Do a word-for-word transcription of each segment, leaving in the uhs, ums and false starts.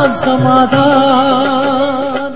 समाधान।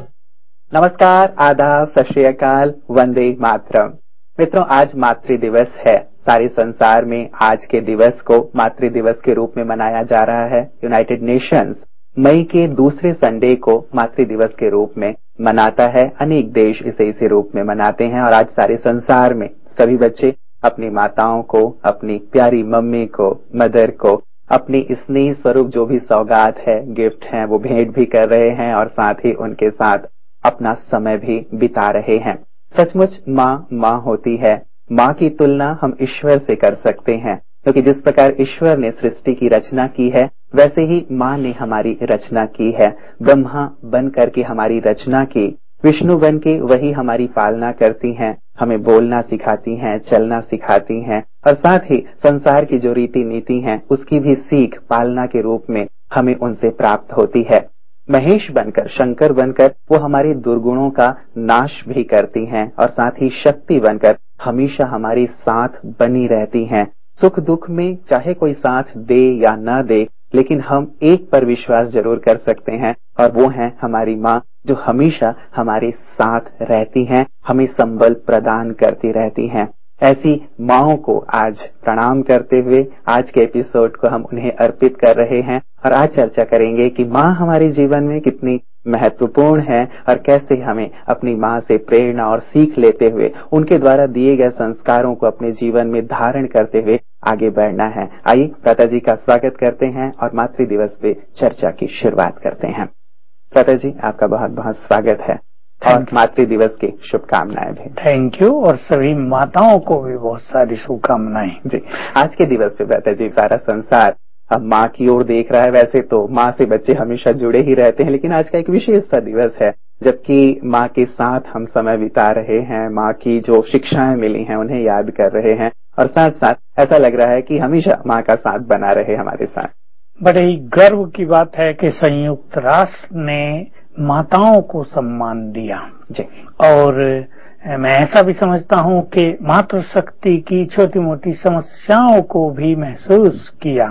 नमस्कार, आदाब, सत श्री अकाल, वंदे मातरम। मित्रों, आज मातृ दिवस है। सारे संसार में आज के दिवस को मातृ दिवस के रूप में मनाया जा रहा है। यूनाइटेड नेशंस मई के दूसरे संडे को मातृ दिवस के रूप में मनाता है। अनेक देश इसे इसी रूप में मनाते हैं और आज सारे संसार में सभी बच्चे अपनी माताओं को, अपनी प्यारी मम्मी को, मदर को अपनी स्नेह स्वरूप जो भी सौगात है, गिफ्ट है, वो भेंट भी कर रहे हैं और साथ ही उनके साथ अपना समय भी बिता रहे हैं। सचमुच माँ माँ होती है। माँ की तुलना हम ईश्वर से कर सकते हैं, क्योंकि जिस प्रकार ईश्वर ने सृष्टि की रचना की है, वैसे ही माँ ने हमारी रचना की है। ब्रह्मा बन करके हमारी रचना की, विष्णु बन के वही हमारी पालना करती हैं, हमें बोलना सिखाती हैं, चलना सिखाती हैं और साथ ही संसार की जो रीति नीति हैं उसकी भी सीख पालना के रूप में हमें उनसे प्राप्त होती है। महेश बनकर, शंकर बनकर वो हमारे दुर्गुणों का नाश भी करती हैं और साथ ही शक्ति बनकर हमेशा हमारे साथ बनी रहती हैं। सुख दुख में चाहे कोई साथ दे या न दे, लेकिन हम एक पर विश्वास जरूर कर सकते हैं और वो है हमारी माँ, जो हमेशा हमारे साथ रहती हैं, हमें संबल प्रदान करती रहती हैं। ऐसी माँओं को आज प्रणाम करते हुए आज के एपिसोड को हम उन्हें अर्पित कर रहे हैं और आज चर्चा करेंगे कि माँ हमारे जीवन में कितनी महत्वपूर्ण है और कैसे हमें अपनी माँ से प्रेरणा और सीख लेते हुए उनके द्वारा दिए गए संस्कारों को अपने जीवन में धारण करते हुए आगे बढ़ना है। आइए प्राता जी का स्वागत करते हैं और मातृ दिवस पे चर्चा की शुरुआत करते हैं। प्राता जी, आपका बहुत बहुत स्वागत है और मातृ दिवस की शुभकामनाएं भी। थैंक यू, और सभी माताओं को भी बहुत सारी शुभकामनाएं। जी, आज के दिवस पे प्राता जी सारा संसार अब माँ की ओर देख रहा है। वैसे तो माँ से बच्चे हमेशा जुड़े ही रहते हैं, लेकिन आज का एक विशेष सा दिवस है जबकि माँ के साथ हम समय बिता रहे हैं, माँ की जो शिक्षाएं मिली हैं उन्हें याद कर रहे हैं और साथ साथ ऐसा लग रहा है कि हमेशा माँ का साथ बना रहे हमारे साथ। बड़े ही गर्व की बात है कि संयुक्त राष्ट्र ने माताओं को सम्मान दिया जी। और मैं ऐसा भी समझता हूँ कि मातृशक्ति की छोटी मोटी समस्याओं को भी महसूस किया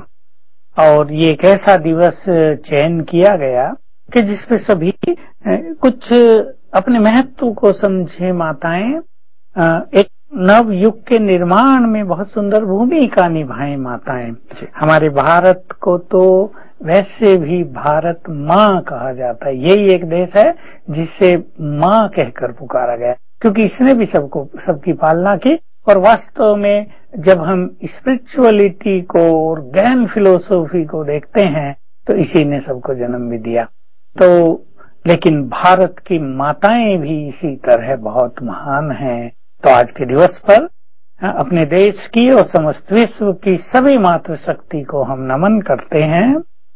और ये एक ऐसा दिवस चयन किया गया कि जिसपे सभी कुछ अपने महत्व को समझे माताएं एक नव युग के निर्माण में बहुत सुंदर भूमिका निभाएं माताएं। हमारे भारत को तो वैसे भी भारत माँ कहा जाता है। यही एक देश है जिसे माँ कहकर पुकारा गया, क्योंकि इसने भी सबको सबकी पालना की। और वास्तव में जब हम स्पिरिचुअलिटी को और गहन फिलोसॉफी को देखते हैं तो इसी ने सबको जन्म भी दिया। तो लेकिन भारत की माताएं भी इसी तरह बहुत महान हैं। तो आज के दिवस पर अपने देश की और समस्त विश्व की सभी मातृशक्ति को हम नमन करते हैं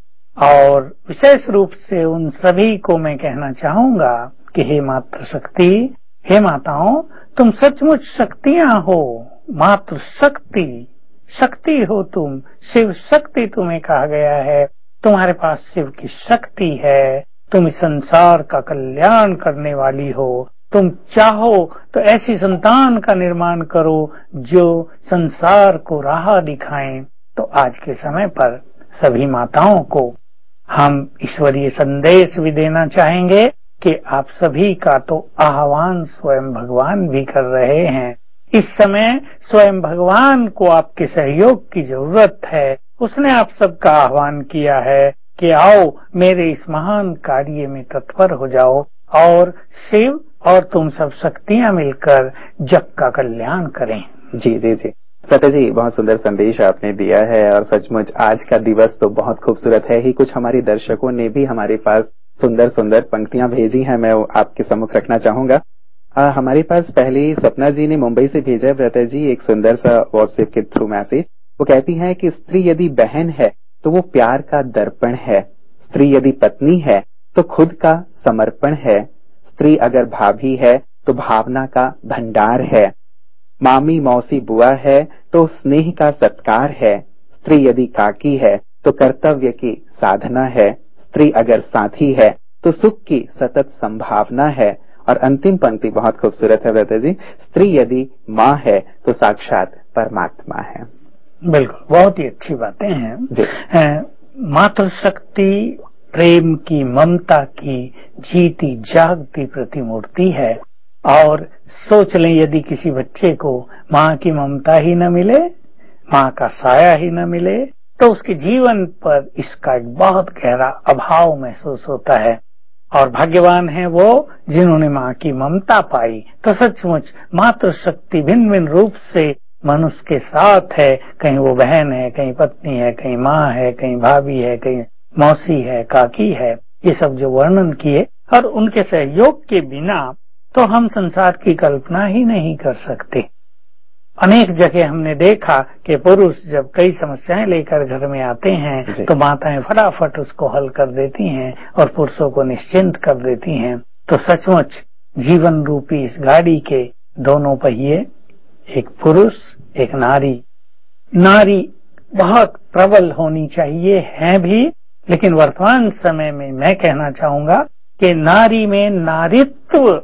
और विशेष रूप से उन सभी को मैं कहना चाहूंगा कि हे मातृशक्ति, हे माताओं, तुम सचमुच शक्तियां हो। मातृशक्ति शक्ति हो तुम, शिव शक्ति तुम्हें कहा गया है। तुम्हारे पास शिव की शक्ति है। तुम इस संसार का कल्याण करने वाली हो। तुम चाहो तो ऐसी संतान का निर्माण करो जो संसार को राह दिखाएं। तो आज के समय पर सभी माताओं को हम ईश्वरीय संदेश भी देना चाहेंगे कि आप सभी का तो आह्वान स्वयं भगवान भी कर रहे हैं। इस समय स्वयं भगवान को आपके सहयोग की जरूरत है। उसने आप सबका आह्वान किया है कि आओ मेरे इस महान कार्य में तत्पर हो जाओ और शिव और तुम सब शक्तियां मिलकर जग का कल्याण करें। जी जी जी प्राता जी, बहुत सुंदर संदेश आपने दिया है और सचमुच आज का दिवस तो बहुत खूबसूरत है ही। कुछ हमारे दर्शकों ने भी हमारे पास सुंदर सुंदर पंक्तियां भेजी हैं, मैं आपके सम्मुख रखना चाहूंगा। आ, हमारे पास पहले सपना जी ने मुंबई से भेजा है प्राता जी एक सुंदर सा व्हाट्सएप के थ्रू मैसेज। वो कहती हैं कि स्त्री यदि बहन है तो वो प्यार का दर्पण है। स्त्री यदि पत्नी है तो खुद का समर्पण है। स्त्री अगर भाभी है तो भावना का भंडार है। मामी मौसी बुआ है तो स्नेह का सत्कार है। स्त्री यदि काकी है तो कर्तव्य की साधना है। स्त्री अगर साथी है तो सुख की सतत संभावना है। और अंतिम पंक्ति बहुत खूबसूरत है प्राता जी, स्त्री यदि माँ है तो साक्षात परमात्मा है। बिल्कुल, बहुत ही अच्छी बातें हैं। मातृशक्ति प्रेम की, ममता की जीती जागती प्रतिमूर्ति है। और सोच लें, यदि किसी बच्चे को माँ की ममता ही न मिले, माँ का साया ही न मिले, तो उसके जीवन पर इसका एक बहुत गहरा अभाव महसूस होता है। और भाग्यवान है वो जिन्होंने माँ की ममता पाई। तो सचमुच मातृशक्ति भिन्न भिन्न रूप से मनुष्य के साथ है। कहीं वो बहन है, कहीं पत्नी है, कहीं माँ है, कहीं भाभी है, कहीं मौसी है, काकी है, ये सब जो वर्णन किए, और उनके सहयोग के बिना तो हम संसार की कल्पना ही नहीं कर सकते। अनेक जगह हमने देखा कि पुरुष जब कई समस्याएं लेकर घर में आते हैं तो माताएं फटाफट उसको हल कर देती हैं और पुरुषों को निश्चिंत कर देती हैं। तो सचमुच जीवन रूपी इस गाड़ी के दोनों पहिए, एक पुरुष, एक नारी। नारी बहुत प्रबल होनी चाहिए, है भी, लेकिन वर्तमान समय में मैं कहना चाहूंगा कि नारी में नारीत्व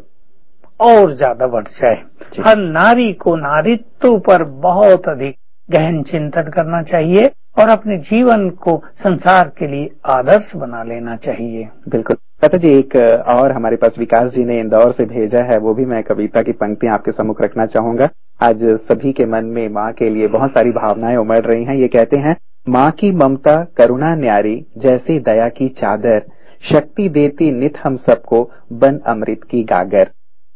और ज्यादा बढ़ जाए। हर नारी को नारीत्व पर बहुत अधिक गहन चिंतन करना चाहिए और अपने जीवन को संसार के लिए आदर्श बना लेना चाहिए। बिल्कुल कहता जी, एक और हमारे पास विकास जी ने इंदौर से भेजा है, वो भी मैं कविता की पंक्तियां आपके सम्मुख रखना चाहूंगा। आज सभी के मन में माँ के लिए बहुत सारी भावनाएं उमड़ रही हैं। ये कहते हैं, माँ की ममता करुणा न्यारी, जैसी दया की चादर, शक्ति देती नित हम सबको, बन अमृत की गागर।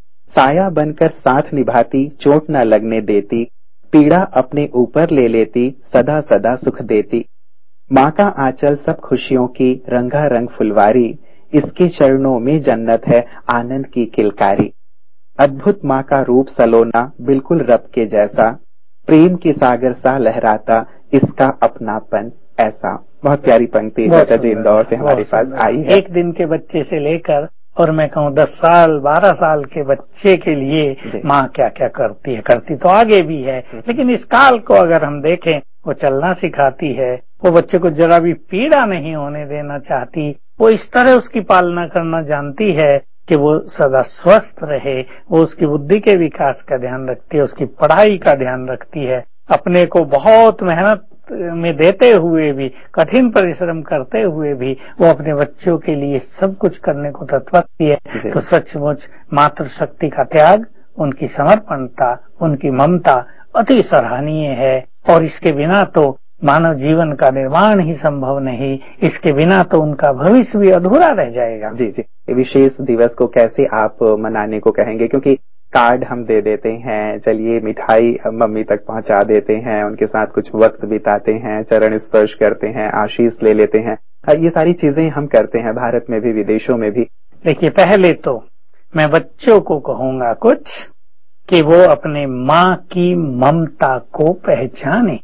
साया बनकर साथ निभाती, चोट न लगने देती, पीड़ा अपने ऊपर ले लेती, सदा सदा सुख देती। माँ का आंचल सब खुशियों की, रंगा रंग फुलवारी, इसके चरणों में जन्नत है, आनंद की किलकारी। अद्भुत माँ का रूप सलोना, बिल्कुल रब के जैसा, प्रेम की सागर सा लहराता, इसका अपनापन ऐसा। बहुत प्यारी पंक्ति लता जी इंदौर से हमारे पास आई है। एक दिन के बच्चे से लेकर और मैं कहूँ दस साल बारह साल के बच्चे के लिए माँ क्या क्या करती है, करती तो आगे भी है, लेकिन इस काल को अगर हम देखें, वो चलना सिखाती है, वो बच्चे को जरा भी पीड़ा नहीं होने देना चाहती, वो इस तरह उसकी पालना करना जानती है कि वो सदा स्वस्थ रहे, वो उसकी बुद्धि के विकास का ध्यान रखती है, उसकी पढ़ाई का ध्यान रखती है, अपने को बहुत मेहनत में देते हुए भी, कठिन परिश्रम करते हुए भी वो अपने बच्चों के लिए सब कुछ करने को तत्परती है। तो सचमुच मातृशक्ति का त्याग, उनकी समर्पणता, उनकी ममता अति सराहनीय है और इसके बिना तो मानव जीवन का निर्माण ही संभव नहीं, इसके बिना तो उनका भविष्य भी अधूरा रह जाएगा। जी जी, विशेष दिवस को कैसे आप मनाने को कहेंगे? क्योंकि कार्ड हम दे देते हैं, चलिए मिठाई मम्मी तक पहुंचा देते हैं, उनके साथ कुछ वक्त बिताते हैं, चरण स्पर्श करते हैं, आशीष ले लेते हैं, ये सारी चीजें हम करते हैं भारत में भी विदेशों में भी। देखिए, पहले तो मैं बच्चों को कहूंगा कुछ कि वो अपने माँ की ममता को पहचाने।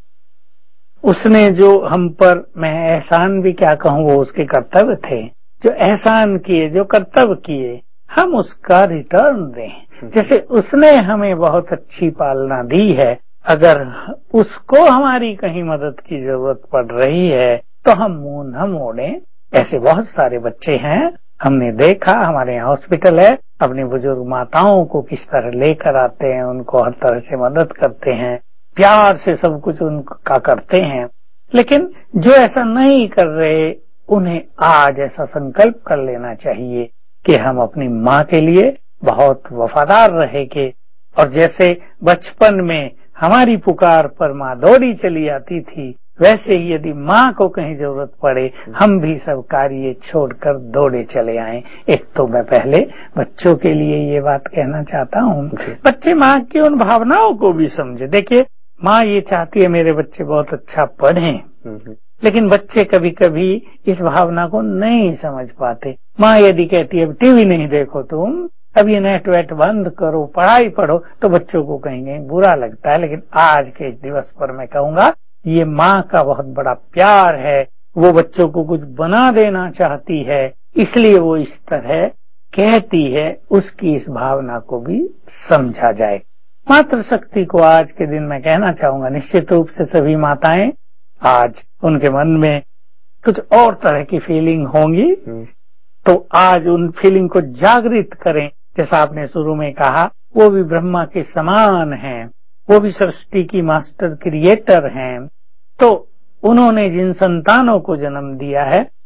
उसने जो हम पर, मैं एहसान भी क्या कहूँ, वो उसके कर्तव्य थे, जो एहसान किए, जो कर्तव्य किए, हम उसका रिटर्न दें। जैसे उसने हमें बहुत अच्छी पालना दी है, अगर उसको हमारी कहीं मदद की जरूरत पड़ रही है तो हम मुंह न मोड़ें। ऐसे बहुत सारे बच्चे हैं, हमने देखा, हमारे यहाँ हॉस्पिटल है, अपनी बुजुर्ग माताओं को किस तरह लेकर आते हैं, उनको हर तरह से मदद करते हैं, प्यार से सब कुछ उनका करते हैं। लेकिन जो ऐसा नहीं कर रहे, उन्हें आज ऐसा संकल्प कर लेना चाहिए कि हम अपनी माँ के लिए बहुत वफादार रहेंगे। और जैसे बचपन में हमारी पुकार पर माँ दौड़ी चली आती थी, वैसे ही यदि माँ को कहीं जरूरत पड़े, हम भी सब कार्य छोड़कर दौड़े चले आएं। एक तो मैं पहले बच्चों के लिए ये बात कहना चाहता हूँ, बच्चे माँ की उन भावनाओं को भी समझे। देखिए, माँ ये चाहती है मेरे बच्चे बहुत अच्छा पढ़ें, लेकिन बच्चे कभी कभी इस भावना को नहीं समझ पाते। माँ यदि कहती है टीवी नहीं देखो तुम, अब ये नेट वेट बंद करो, पढ़ाई पढ़ो, तो बच्चों को कहीं कहीं बुरा लगता है। लेकिन आज के इस दिवस पर मैं कहूंगा, ये माँ का बहुत बड़ा प्यार है, वो बच्चों को कुछ बना देना चाहती है, इसलिए वो इस तरह कहती है। उसकी इस भावना को भी समझा जाए। मातृशक्ति को आज के दिन मैं कहना चाहूंगा, निश्चित रूप से सभी माताएं आज उनके मन में कुछ और तरह की फीलिंग होंगी, तो आज उन फीलिंग को जागृत करें। जैसा आपने शुरू में कहा, वो भी ब्रह्मा के समान हैं, वो भी सृष्टि की मास्टर क्रिएटर हैं, तो उन्होंने जिन संतानों को जन्म दिया है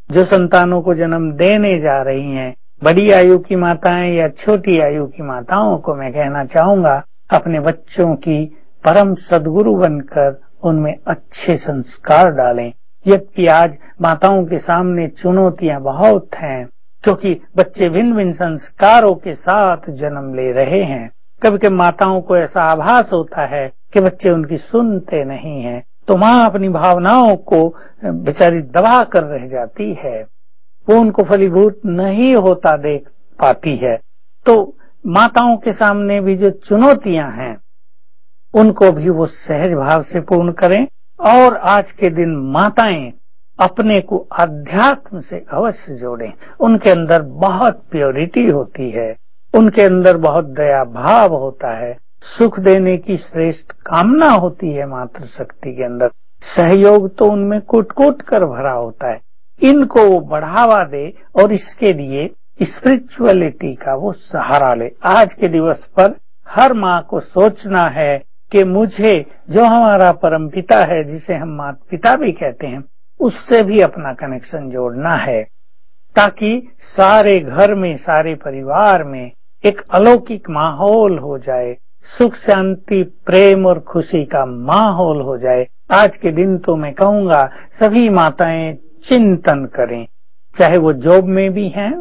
जो संतानों को जन्म देने जा रही हैं, बड़ी आयु की माताएं या छोटी आयु की माताओं को मैं कहना चाहूंगा, अपने बच्चों की परम सद्गुरु बनकर उनमें अच्छे संस्कार डालें। यद्यपि आज माताओं के सामने चुनौतियां बहुत हैं, क्योंकि बच्चे भिन्न भिन्न संस्कारों के साथ जन्म ले रहे हैं। कभी कभी माताओं को ऐसा आभास होता है कि बच्चे उनकी सुनते नहीं हैं, तो माँ अपनी भावनाओं को बेचारी दबा कर रह जाती है, वो उनको फलीभूत नहीं होता देख पाती है। तो माताओं के सामने भी जो चुनौतियां हैं उनको भी वो सहज भाव से पूर्ण करें। और आज के दिन माताएं अपने को अध्यात्म से अवश्य जोड़ें। उनके अंदर बहुत प्योरिटी होती है, उनके अंदर बहुत दया भाव होता है, सुख देने की श्रेष्ठ कामना होती है मातृ शक्ति के अंदर। सहयोग तो उनमें कूट कूट कर भरा होता है। इनको वो बढ़ावा दे और इसके लिए स्पिरिचुअलिटी का वो सहारा ले। आज के दिवस पर हर माँ को सोचना है कि मुझे जो हमारा परम पिता है, जिसे हम माता पिता भी कहते हैं, उससे भी अपना कनेक्शन जोड़ना है, ताकि सारे घर में, सारे परिवार में एक अलौकिक माहौल हो जाए, सुख शांति प्रेम और खुशी का माहौल हो जाए। आज के दिन तो मैं कहूंगा सभी माताएं चिंतन करें, चाहे वो जॉब में भी हैं,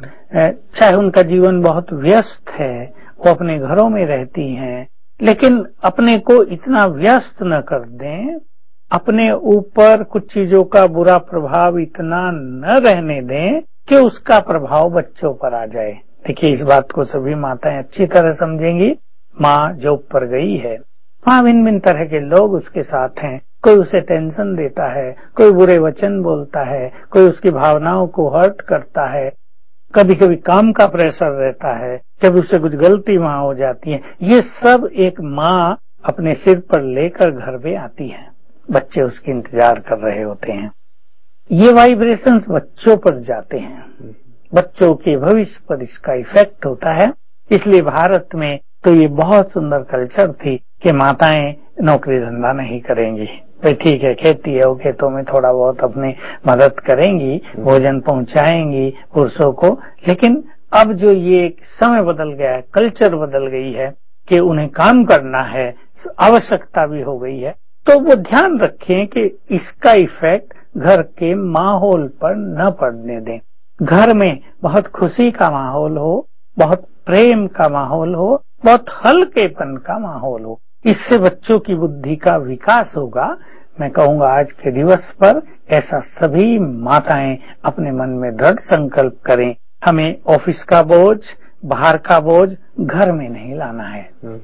चाहे उनका जीवन बहुत व्यस्त है, वो अपने घरों में रहती हैं, लेकिन अपने को इतना व्यस्त न कर दें, अपने ऊपर कुछ चीजों का बुरा प्रभाव इतना न रहने दें कि उसका प्रभाव बच्चों पर आ जाए। देखिए, इस बात को सभी माताएं अच्छी तरह समझेंगी। माँ जॉब पर गई है, वहां भिन्न भिन्न तरह के लोग उसके साथ हैं, कोई उसे टेंशन देता है, कोई बुरे वचन बोलता है, कोई उसकी भावनाओं को हर्ट करता है, कभी कभी काम का प्रेशर रहता है, कभी उससे कुछ गलती वहां हो जाती है। ये सब एक माँ अपने सिर पर लेकर घर पे आती है, बच्चे उसकी इंतजार कर रहे होते हैं। ये वाइब्रेशंस बच्चों पर जाते हैं, बच्चों के भविष्य पर इसका इफेक्ट होता है। इसलिए भारत में तो ये बहुत सुंदर कल्चर थी कि माताएं नौकरी धंधा नहीं करेंगी, भाई ठीक है खेती है, वो खेतों में थोड़ा बहुत अपनी मदद करेंगी, भोजन पहुंचाएंगी पुरुषों को। लेकिन अब जो ये समय बदल गया है, कल्चर बदल गई है कि उन्हें काम करना है, आवश्यकता भी हो गई है, तो वो ध्यान रखें कि इसका इफेक्ट घर के माहौल पर न पड़ने दें। घर में बहुत खुशी का माहौल हो, बहुत प्रेम का माहौल हो, बहुत हल्केपन का माहौल हो, इससे बच्चों की बुद्धि का विकास होगा। मैं कहूंगा आज के दिवस पर ऐसा सभी माताएं अपने मन में दृढ़ संकल्प करें। हमें ऑफिस का बोझ, बाहर का बोझ घर में नहीं लाना है।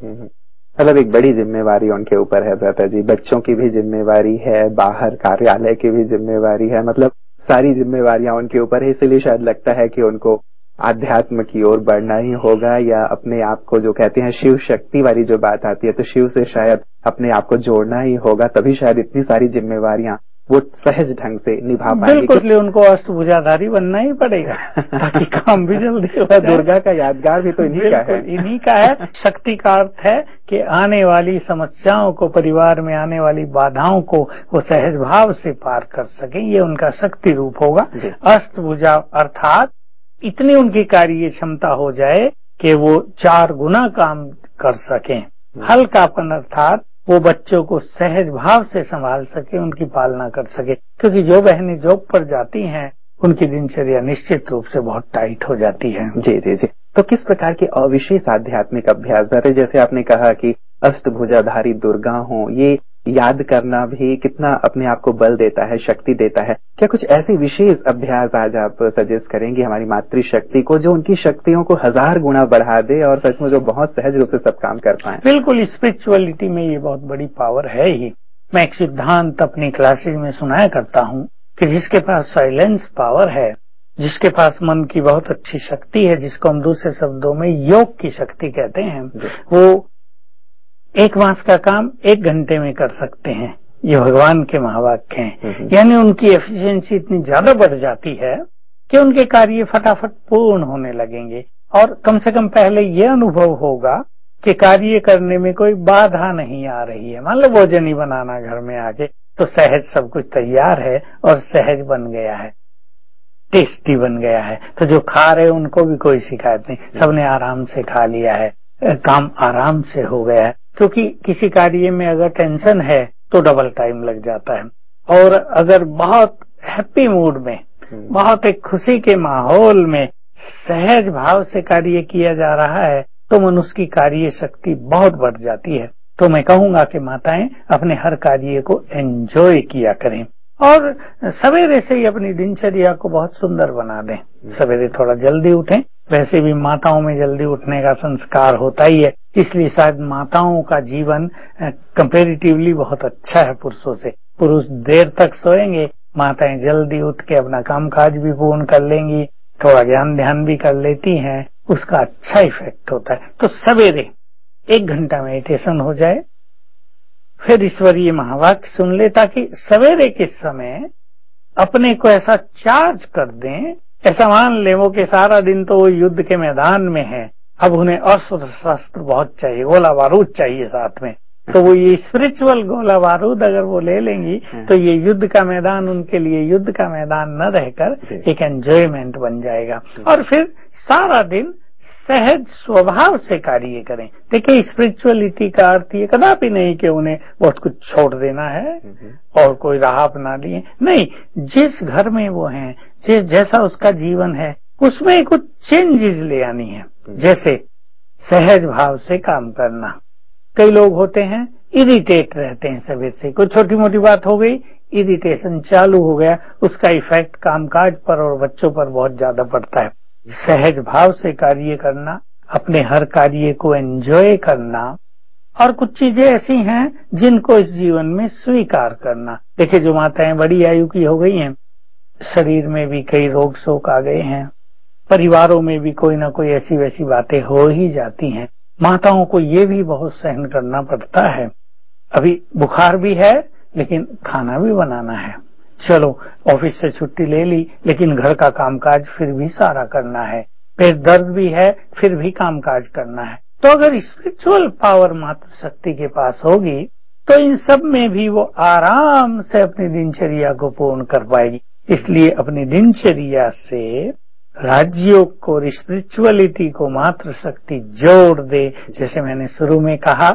मतलब एक बड़ी जिम्मेवारी उनके ऊपर है भ्राता जी, बच्चों की भी जिम्मेवारी है, बाहर कार्यालय की भी जिम्मेवारी है, मतलब सारी जिम्मेवारियां उनके ऊपर है। इसलिए शायद लगता है कि उनको आध्यात्म की ओर बढ़ना ही होगा, या अपने आप को जो कहते हैं शिव शक्ति वाली जो बात आती है, तो शिव से शायद अपने आप को जोड़ना ही होगा, तभी शायद इतनी सारी जिम्मेवारियां वो सहज ढंग से निभा पाएंगे। बिल्कुल, इसलिए उनको अष्टभुजाधारी बनना ही पड़ेगा ताकि काम भी जल्दी हो जाए। दुर्गा का यादगार भी तो इन्हीं का है। इन्हीं का है। शक्ति का अर्थ है कि आने वाली समस्याओं को, परिवार में आने वाली बाधाओं को वो सहज भाव से पार कर सके, ये उनका शक्ति रूप होगा। अष्टभुजा अर्थात इतनी उनकी कार्य क्षमता हो जाए कि वो चार गुना काम कर सकें। हल्कापन अर्थात वो बच्चों को सहज भाव से संभाल सके, उनकी पालना कर सके, क्योंकि जो बहनें जॉब पर जाती हैं उनकी दिनचर्या निश्चित रूप से बहुत टाइट हो जाती है। जी जी जी। तो किस प्रकार के अविशेष आध्यात्मिक अभ्यास रहते, जैसे आपने कहा कि अष्टभुजाधारी दुर्गा हो, ये याद करना भी कितना अपने आप को बल देता है, शक्ति देता है। क्या कुछ ऐसे विशेष अभ्यास आज आप सजेस्ट करेंगे हमारी मातृशक्ति को, जो उनकी शक्तियों को हजार गुना बढ़ा दे और सच में जो बहुत सहज रूप से सब काम कर पाए? बिल्कुल, स्पिरिचुअलिटी में ये बहुत बड़ी पावर है ही। मैं एक सिद्धांत अपनी क्लासेज में सुनाया करता हूँ कि जिसके पास साइलेंस पावर है, जिसके पास मन की बहुत अच्छी शक्ति है, जिसको हम दूसरे शब्दों में योग की शक्ति कहते हैं, वो एक मास का काम एक घंटे में कर सकते हैं। ये भगवान के महावाक्य हैं। यानी उनकी एफिशिएंसी इतनी ज्यादा बढ़ जाती है कि उनके कार्य फटाफट पूर्ण होने लगेंगे, और कम से कम पहले ये अनुभव होगा कि कार्य करने में कोई बाधा नहीं आ रही है। मान लो भोजन ही बनाना घर में आके, तो सहज सब कुछ तैयार है और सहज बन गया है। टेस्टी बन गया है, तो जो खा रहे उनको भी कोई शिकायत नहीं, सबने आराम से खा लिया है, काम आराम से हो गया है। क्योंकि किसी कार्य में अगर टेंशन है तो डबल टाइम लग जाता है, और अगर बहुत हैप्पी मूड में, बहुत एक खुशी के माहौल में सहज भाव से कार्य किया जा रहा है तो मनुष्य की कार्य शक्ति बहुत बढ़ जाती है। तो मैं कहूंगा कि माताएं अपने हर कार्य को एंजॉय किया करें और सवेरे से ही अपनी दिनचर्या को बहुत सुंदर बना दें। सवेरे थोड़ा जल्दी उठें, वैसे भी माताओं में जल्दी उठने का संस्कार होता ही है, इसलिए शायद माताओं का जीवन कंपैरेटिवली बहुत अच्छा है पुरुषों से। पुरुष देर तक सोएंगे, माताएं जल्दी उठ के अपना कामकाज भी पूर्ण कर लेंगी, थोड़ा ज्ञान ध्यान भी कर लेती हैं, उसका अच्छा इफेक्ट होता है। तो सवेरे एक घंटा मेडिटेशन हो जाए, फिर ईश्वरीय महावाक्य सुन ले, ताकि सवेरे के समय अपने को ऐसा चार्ज कर दें, ऐसा मान ले वो कि सारा दिन तो वो युद्ध के मैदान में है, अब उन्हें अस्त्र शस्त्र बहुत चाहिए, गोला बारूद चाहिए साथ में, तो वो ये स्पिरिचुअल गोला बारूद अगर वो ले लेंगी तो ये युद्ध का मैदान उनके लिए युद्ध का मैदान न रहकर एक एंजॉयमेंट बन जाएगा। और फिर सारा दिन सहज स्वभाव से कार्य करें। देखिए, स्पिरिचुअलिटी का अर्थ ये कदापि नहीं कि उन्हें बहुत कुछ छोड़ देना है और कोई राह अपना लिए, नहीं, जिस घर में वो हैं, जिस जैसा उसका जीवन है, उसमें कुछ चेंजेस ले आनी है। जैसे सहज भाव से काम करना। कई लोग होते हैं इरिटेट रहते हैं सवेरे से, कोई छोटी मोटी बात हो गई, इरिटेशन चालू हो गया, उसका इफेक्ट कामकाज पर और बच्चों पर बहुत ज्यादा पड़ता है। सहज भाव से कार्य करना, अपने हर कार्य को एंजॉय करना, और कुछ चीजें ऐसी हैं जिनको इस जीवन में स्वीकार करना। देखिए, जो माताएं बड़ी आयु की हो गई हैं, शरीर में भी कई रोग शोक आ गए हैं, परिवारों में भी कोई ना कोई ऐसी वैसी बातें हो ही जाती हैं, माताओं को ये भी बहुत सहन करना पड़ता है। अभी बुखार भी है लेकिन खाना भी बनाना है, चलो ऑफिस से छुट्टी ले ली लेकिन घर का कामकाज फिर भी सारा करना है, पेट दर्द भी है फिर भी कामकाज करना है। तो अगर स्पिरिचुअल पावर मातृ शक्ति के पास होगी तो इन सब में भी वो आराम से अपनी दिनचर्या को पूर्ण कर पाएगी। इसलिए अपनी दिनचर्या से राज्यों को और स्पिरिचुअलिटी को मातृ शक्ति जोड़ दे। जैसे मैंने शुरू में कहा,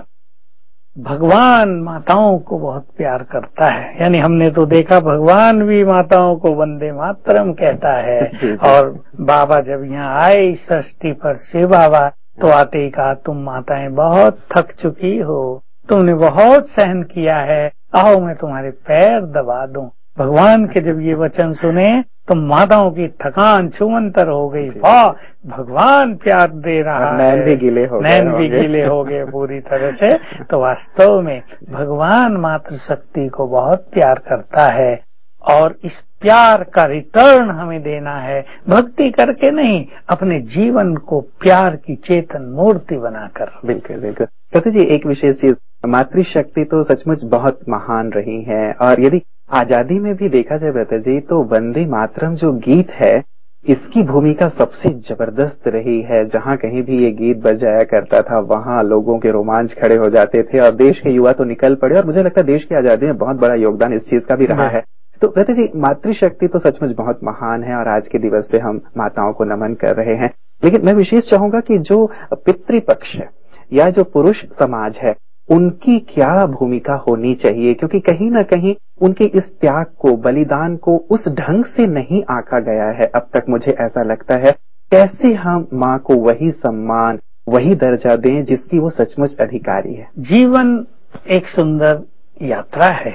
भगवान माताओं को बहुत प्यार करता है, यानी हमने तो देखा भगवान भी माताओं को वंदे मातरम कहता है। और बाबा जब यहाँ आए षष्ठी पर शिव बाबा, तो आते ही कहा, तुम माताएं बहुत थक चुकी हो, तुमने बहुत सहन किया है, आओ मैं तुम्हारे पैर दबा दूं। भगवान के जब ये वचन सुने तो माताओं की थकान छूमंतर हो गई, वाह भगवान प्यार दे रहा है, नैन भी गीले हो गए नैन भी गीले हो गए पूरी तरह से। तो वास्तव में भगवान मातृ शक्ति को बहुत प्यार करता है और इस प्यार का रिटर्न हमें देना है, भक्ति करके नहीं, अपने जीवन को प्यार की चेतन मूर्ति बनाकर। बिल्कुल बिल्कुल। कहते जी, एक विशेष चीज, मातृशक्ति तो सचमुच बहुत महान रही है, और यदि आजादी में भी देखा जाए व्रत जी, तो वंदे मातरम जो गीत है, इसकी भूमिका सबसे जबरदस्त रही है। जहां कहीं भी ये गीत बजाया करता था वहां लोगों के रोमांच खड़े हो जाते थे और देश के युवा तो निकल पड़े, और मुझे लगता है देश की आजादी में बहुत बड़ा योगदान इस चीज का भी रहा है। तो कहते जी, मातृशक्ति तो सचमुच बहुत महान है और आज के दिवस पे हम माताओं को नमन कर रहे हैं। लेकिन मैं विशेष चाहूंगा कि जो पितृपक्ष है या जो पुरुष समाज है, उनकी क्या भूमिका होनी चाहिए, क्योंकि कहीं ना कहीं उनके इस त्याग को, बलिदान को उस ढंग से नहीं आंका गया है अब तक, मुझे ऐसा लगता है। कैसे हम माँ को वही सम्मान, वही दर्जा दें जिसकी वो सचमुच अधिकारी है। जीवन एक सुंदर यात्रा है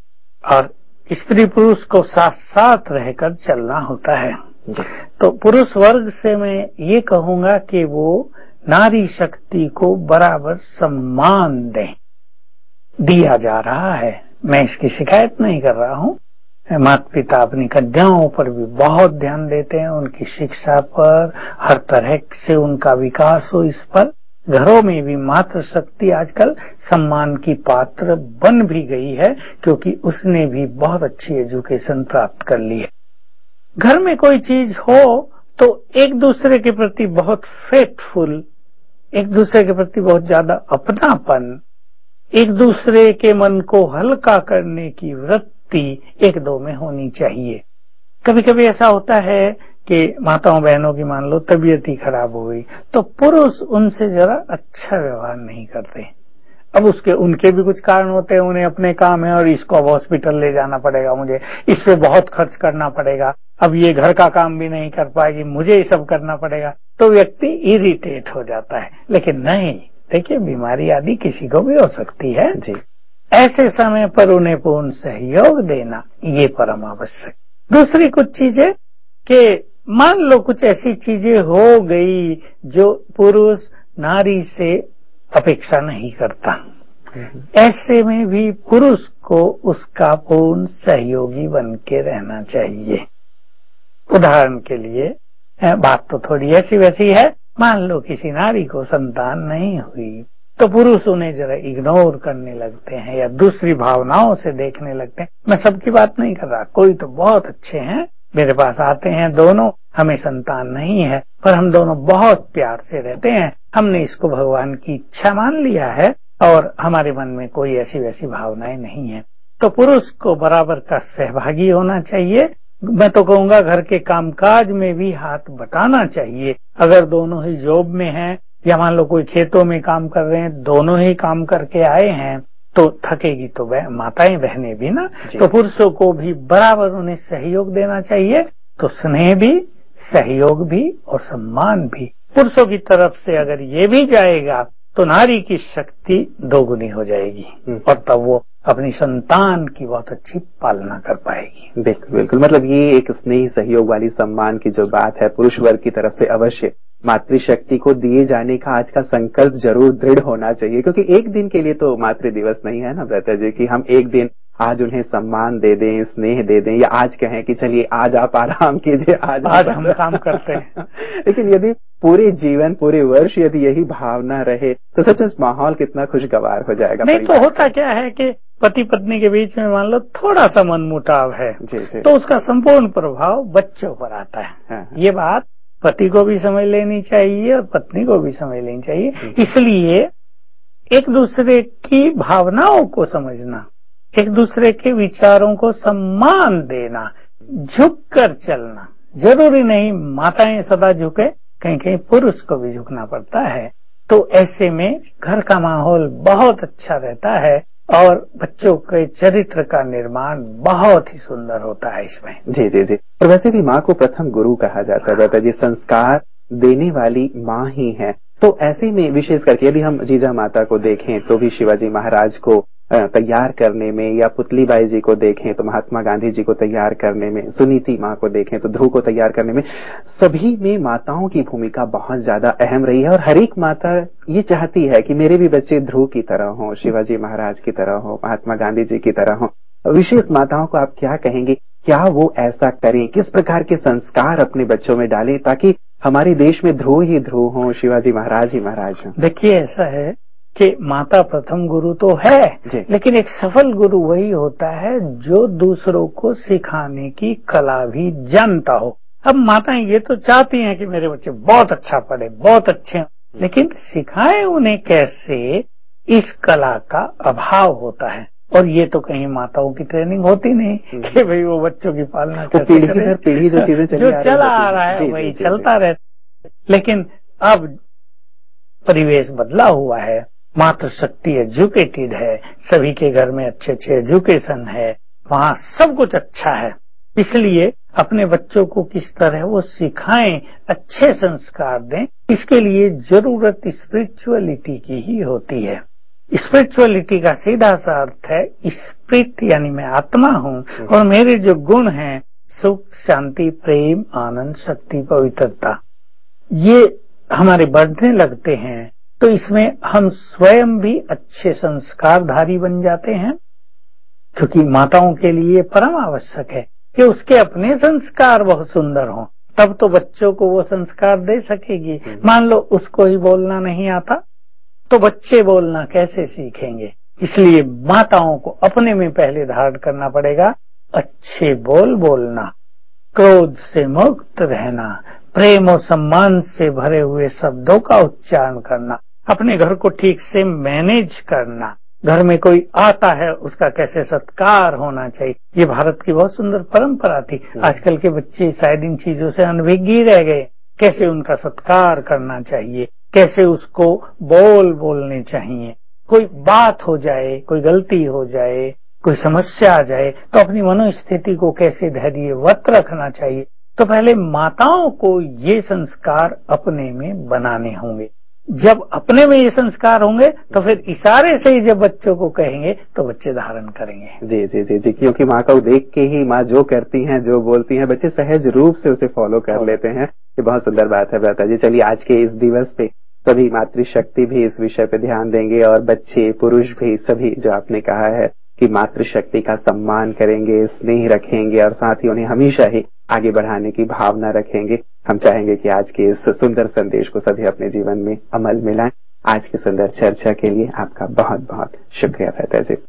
और स्त्री पुरुष को साथ साथ रहकर चलना होता है। तो पुरुष वर्ग से मैं ये कहूंगा कि वो नारी शक्ति को बराबर सम्मान दें, दिया जा रहा है, मैं इसकी शिकायत नहीं कर रहा हूँ। माता पिता अपनी कन्याओं पर भी बहुत ध्यान देते हैं, उनकी शिक्षा पर, हर तरह से उनका विकास हो इस पर। घरों में भी मातृ शक्ति आजकल सम्मान की पात्र बन भी गई है, क्योंकि उसने भी बहुत अच्छी एजुकेशन प्राप्त कर ली है। घर में कोई चीज हो तो एक दूसरे के प्रति बहुत फेथफुल, एक दूसरे के प्रति बहुत ज्यादा अपनापन, एक दूसरे के मन को हल्का करने की वृत्ति एक दो में होनी चाहिए। कभी कभी ऐसा होता है कि माताओं बहनों की मान लो तबीयत ही खराब हो गई, तो पुरुष उनसे जरा अच्छा व्यवहार नहीं करते। अब उसके उनके भी कुछ कारण होते हैं, उन्हें अपने काम है और इसको अब हॉस्पिटल ले जाना पड़ेगा, मुझे इस पे बहुत खर्च करना पड़ेगा, अब ये घर का काम भी नहीं कर पाएगी, मुझे ये सब करना पड़ेगा, तो व्यक्ति इरिटेट हो जाता है। लेकिन नहीं, देखिए बीमारी आदि किसी को भी हो सकती है जी। ऐसे समय पर उन्हें पूर्ण सहयोग देना ये परम आवश्यक। दूसरी कुछ चीजें कि मान लो कुछ ऐसी चीजें हो गई जो पुरुष नारी से अपेक्षा नहीं करता, ऐसे में भी पुरुष को उसका पूर्ण सहयोगी बन के रहना चाहिए। उदाहरण के लिए बात तो थोड़ी ऐसी वैसी है, मान लो किसी नारी को संतान नहीं हुई तो पुरुष उन्हें जरा इग्नोर करने लगते हैं या दूसरी भावनाओं से देखने लगते हैं। मैं सबकी बात नहीं कर रहा, कोई तो बहुत अच्छे हैं, मेरे पास आते हैं दोनों, हमें संतान नहीं है पर हम दोनों बहुत प्यार से रहते हैं, हमने इसको भगवान की इच्छा मान लिया है और हमारे मन में कोई ऐसी वैसी भावनाएं नहीं है, तो पुरुष को बराबर का सहभागी होना चाहिए। मैं तो कहूंगा घर के कामकाज में भी हाथ बटाना चाहिए। अगर दोनों ही जॉब में हैं या मान लो कोई खेतों में काम कर रहे हैं, दोनों ही काम करके आए हैं तो थकेगी तो माताएं बहनें भी ना, तो पुरुषों को भी बराबर उन्हें सहयोग देना चाहिए। तो स्नेह भी, सहयोग भी और सम्मान भी पुरुषों की तरफ से अगर ये भी जाएगा तो नारी की शक्ति दोगुनी हो जाएगी और तब वो अपनी संतान की बहुत अच्छी पालना कर पाएगी। बिल्कुल बिल्कुल, मतलब ये एक स्नेह सहयोग वाली सम्मान की जो बात है पुरुष वर्ग की तरफ से अवश्य मातृशक्ति को दिए जाने का आज का संकल्प जरूर दृढ़ होना चाहिए, क्योंकि एक दिन के लिए तो मातृ दिवस नहीं है ना ब्रता जी कि हम एक दिन आज उन्हें सम्मान दे दें, स्नेह दे दें या आज कहें कि चलिए आज आप आराम कीजिए, आज आज हम काम करते हैं। लेकिन यदि पूरे जीवन पूरे वर्ष यदि यही भावना रहे तो सच माहौल कितना खुशगवार हो जाएगा। नहीं तो होता क्या है कि पति पत्नी के बीच में मान लो थोड़ा सा मनमुटाव है जी, जी। तो उसका संपूर्ण प्रभाव बच्चों पर आता है। हाँ, हाँ। ये बात पति को भी समझ लेनी चाहिए और पत्नी को भी समझ लेनी चाहिए। इसलिए एक दूसरे की भावनाओं को समझना, एक दूसरे के विचारों को सम्मान देना, झुक कर चलना, जरूरी नहीं माताएं सदा झुके, कहीं कहीं पुरुष को भी झुकना पड़ता है। तो ऐसे में घर का माहौल बहुत अच्छा रहता है और बच्चों के चरित्र का निर्माण बहुत ही सुंदर होता है इसमें। जी जी जी। और वैसे भी माँ को प्रथम गुरु कहा जाता है दादा जी, संस्कार देने वाली माँ ही है। तो ऐसे में विशेष करके यदि हम जीजा माता को देखें तो भी शिवाजी महाराज को तैयार करने में, या पुतली बाई जी को देखें तो महात्मा गांधी जी को तैयार करने में, सुनीति माँ को देखें तो ध्रुव को तैयार करने में, सभी में माताओं की भूमिका बहुत ज्यादा अहम रही है। और हर एक माता ये चाहती है कि मेरे भी बच्चे ध्रुव की तरह हों, शिवाजी महाराज की तरह हो, महात्मा गांधी जी की तरह हो। विशेष माताओं को आप क्या कहेंगे, क्या वो ऐसा करें, किस प्रकार के संस्कार अपने बच्चों में डालें ताकि हमारे देश में ध्रुव ही ध्रुव हो, शिवाजी महाराज ही महाराज हो? देखिए ऐसा है कि माता प्रथम गुरु तो है, लेकिन एक सफल गुरु वही होता है जो दूसरों को सिखाने की कला भी जानता हो। अब माताएं ये तो चाहती हैं कि मेरे बच्चे बहुत अच्छा पढ़े, बहुत अच्छे, लेकिन सिखाएं उन्हें कैसे, इस कला का अभाव होता है। और ये तो कहीं माताओं की ट्रेनिंग होती नहीं कि भाई वो बच्चों की पालना कैसे पीढ़ी दर पीढ़ी जो चीजें जो चला आ रहा है वही चलता रहता। लेकिन अब परिवेश बदला हुआ है, मातृशक्ति एजुकेटेड है, सभी के घर में अच्छे अच्छे एजुकेशन है, वहाँ सब कुछ अच्छा है। इसलिए अपने बच्चों को किस तरह वो सिखाएं, अच्छे संस्कार दें, इसके लिए जरूरत स्पिरिचुअलिटी की ही होती है। स्पिरिचुअलिटी का सीधा सा अर्थ है स्पिरिट, यानी मैं आत्मा हूँ और मेरे जो गुण हैं सुख, शांति, प्रेम, आनंद, शक्ति, पवित्रता, ये हमारे बढ़ने लगते हैं तो इसमें हम स्वयं भी अच्छे संस्कारधारी बन जाते हैं। क्योंकि माताओं के लिए परम आवश्यक है कि उसके अपने संस्कार बहुत सुंदर हों, तब तो बच्चों को वो संस्कार दे सकेगी। मान लो उसको ही बोलना नहीं आता तो बच्चे बोलना कैसे सीखेंगे? इसलिए माताओं को अपने में पहले धारण करना पड़ेगा अच्छे बोल बोलना, क्रोध से मुक्त रहना, प्रेम और सम्मान से भरे हुए शब्दों का उच्चारण करना, अपने घर को ठीक से मैनेज करना, घर में कोई आता है उसका कैसे सत्कार होना चाहिए। ये भारत की बहुत सुंदर परंपरा थी। आजकल के बच्चे शायद इन चीजों से अनभिज्ञ रह गए। कैसे उनका सत्कार करना चाहिए, कैसे उसको बोल बोलने चाहिए। कोई बात हो जाए, कोई गलती हो जाए, कोई समस्या आ जाए तो अपनी मनोस्थिति को कैसे धैर्यवत रखना चाहिए। तो पहले माताओं को ये संस्कार अपने में बनाने होंगे। जब अपने में ये संस्कार होंगे तो फिर इशारे से ही जब बच्चों को कहेंगे तो बच्चे धारण करेंगे। जी जी जी जी क्योंकि माँ को देख के ही माँ जो करती हैं, जो बोलती हैं, बच्चे सहज रूप से उसे फॉलो कर लेते हैं। ये बहुत सुंदर बात है भ्राता जी। चलिए आज के इस दिवस पे सभी मातृशक्ति भी इस विषय पे ध्यान देंगे और बच्चे, पुरुष भी, सभी जो आपने कहा है कि मातृशक्ति का सम्मान करेंगे, स्नेह रखेंगे और साथ ही उन्हें हमेशा ही आगे बढ़ाने की भावना रखेंगे। हम चाहेंगे कि आज के इस सुंदर संदेश को सभी अपने जीवन में अमल में लाएं। आज की सुंदर चर्चा के लिए आपका बहुत बहुत शुक्रिया भ्राता जी।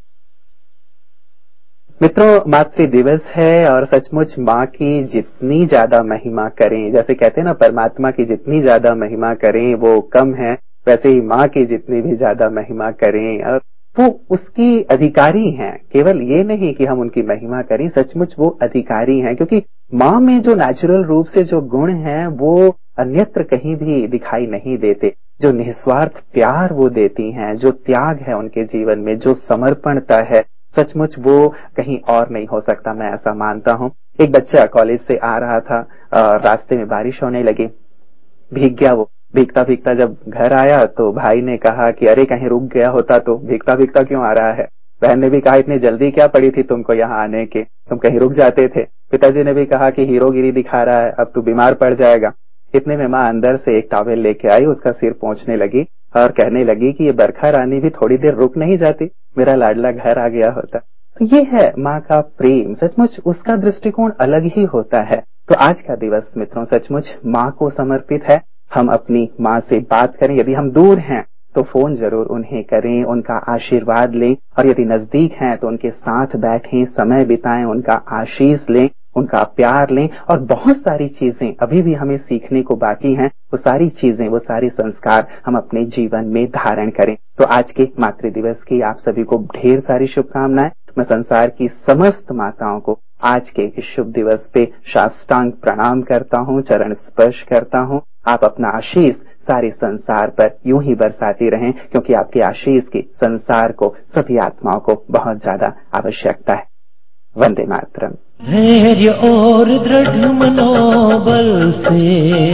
मित्रों, मातृ दिवस है और सचमुच माँ की जितनी ज्यादा महिमा करें, जैसे कहते हैं ना, परमात्मा की जितनी ज्यादा महिमा करें वो कम है, वैसे ही माँ की जितनी भी ज्यादा महिमा करें और वो उसकी अधिकारी हैं। केवल ये नहीं कि हम उनकी महिमा करें, सचमुच वो अधिकारी हैं, क्योंकि माँ में जो नेचुरल रूप से जो गुण हैं वो अन्यत्र कहीं भी दिखाई नहीं देते। जो निस्वार्थ प्यार वो देती हैं, जो त्याग है उनके जीवन में, जो समर्पणता है, सचमुच वो कहीं और नहीं हो सकता, मैं ऐसा मानता हूँ। एक बच्चा कॉलेज से आ रहा था, रास्ते में बारिश होने लगी, भीग गया। वो भीगता भीगता जब घर आया तो भाई ने कहा कि अरे कहीं रुक गया होता तो, भीगता भीगता क्यों आ रहा है। बहन ने भी कहा इतनी जल्दी क्या पड़ी थी तुमको यहाँ आने के, तुम कहीं रुक जाते थे। पिताजी ने भी कहा कि हीरोगिरी दिखा रहा है, अब तू बीमार पड़ जाएगा। इतने में माँ अंदर से एक टॉवेल लेके आई, उसका सिर पोंछने लगी और कहने लगी कि ये बरखा रानी भी थोड़ी देर रुक नहीं जाती, मेरा लाडला घर आ गया होता। तो ये है माँ का प्रेम, सचमुच उसका दृष्टिकोण अलग ही होता है। तो आज का दिवस मित्रों सचमुच माँ को समर्पित है। हम अपनी माँ से बात करें, यदि हम दूर हैं तो फोन जरूर उन्हें करें, उनका आशीर्वाद लें, और यदि नजदीक हैं तो उनके साथ बैठें, समय बिताएं, उनका आशीष लें, उनका प्यार लें। और बहुत सारी चीजें अभी भी हमें सीखने को बाकी हैं, वो सारी चीजें, वो सारे संस्कार हम अपने जीवन में धारण करें। तो आज के मातृ दिवस की आप सभी को ढेर सारी शुभकामनाएं। मैं संसार की समस्त माताओं को आज के इस शुभ दिवस पे साष्टांग प्रणाम करता हूँ, चरण स्पर्श करता हूँ। आप अपना आशीष सारे संसार पर यूं ही बरसाती रहें, क्योंकि आपके आशीष की संसार को, सभी आत्माओं को बहुत ज्यादा आवश्यकता है। वंदे मातरम। धैर्य और दृढ़ मनोबल से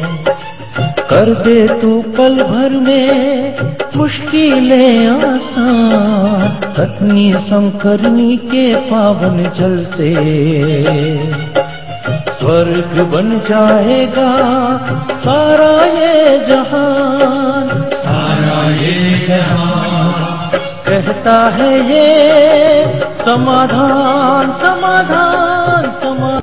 कर दे तू पल भर में मुश्किलें आसान, पत्नी संकरनी के पावन जल से स्वर्ग बन जाएगा सारा ये जहान, सारा ये जहान कहता है ये समाधान समाधान।